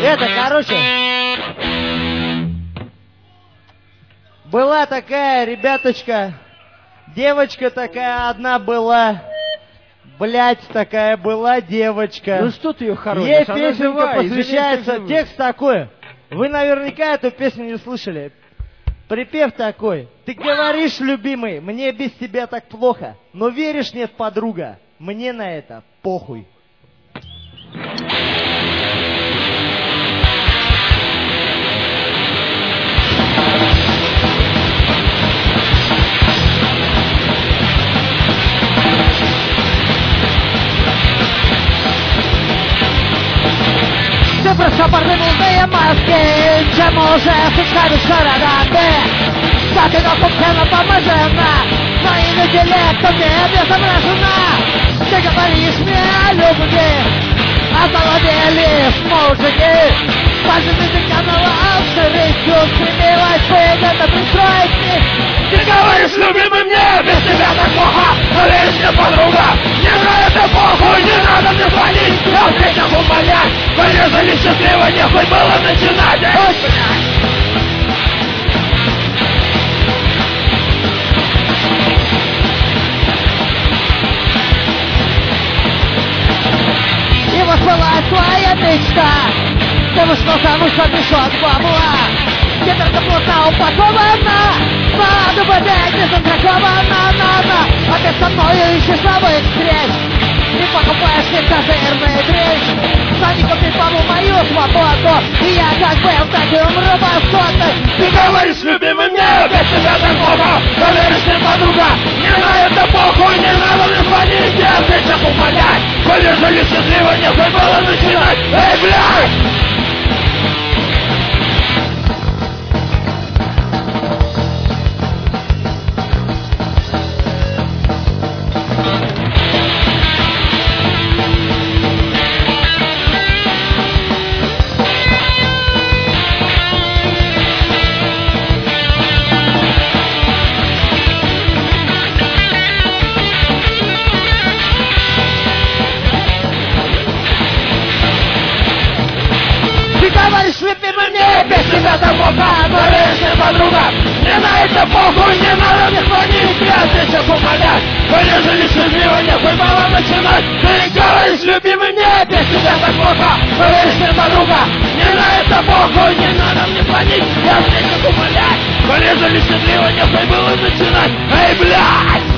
Это, короче, была такая ребяточка, девочка такая одна была, блять, такая была девочка. Ну что ты ее хоронишь? Ей песенка посвящается, текст такой. Вы наверняка эту песню не слышали. Припев такой. Ты говоришь, любимый, мне без тебя так плохо, но веришь, нет, подруга, мне на это похуй. Sempre sopravvenuta e maschi, c'è Mose, se stai storia da te. State dopo che la mamma žena, no intelekto не соображена. Ты говоришь мне о любви, озолотели мужики. Пальцами ты канала рычу, стремилась выгодно пристроить. Ты говоришь, любимый, мне без тебя так плохо, но веришь мне, подруга, мне на это похуй, не надо мне звонить, я встречах умолять, порезали счастливо, нехуй было начинать, ой, блядь. И воспалась твоя мечта, ты вышел замуж за мешок бабла. Ветер плотно упакована, надо победить, не застрахована, а ты со мною ищешь новых встреч и покупаешь мне козырный дрищ. За не купить, по-моему, мою свободу, и я как был, так и умру постойно. Ты говоришь, любимый, мне без тебя так плохо, но веришь мне, подруга, мне на это похуй, не надо мне звонить, я встречах умолять, полежали счастливо, нехуй было начинать, эй, блядь! Без тебя так плохо, но веришь мне, подруга, мне на это похуй, не надо мне звонить, я встречах умолять, полежали счастливо, нехуй было начинать. Ты говоришь, любимый, мне без тебя так плохо, но веришь мне, подруга, мне на это похуй, не надо мне звонить, я встречах умолять, полежали счастливо, нехуй было начинать. Эй, блядь!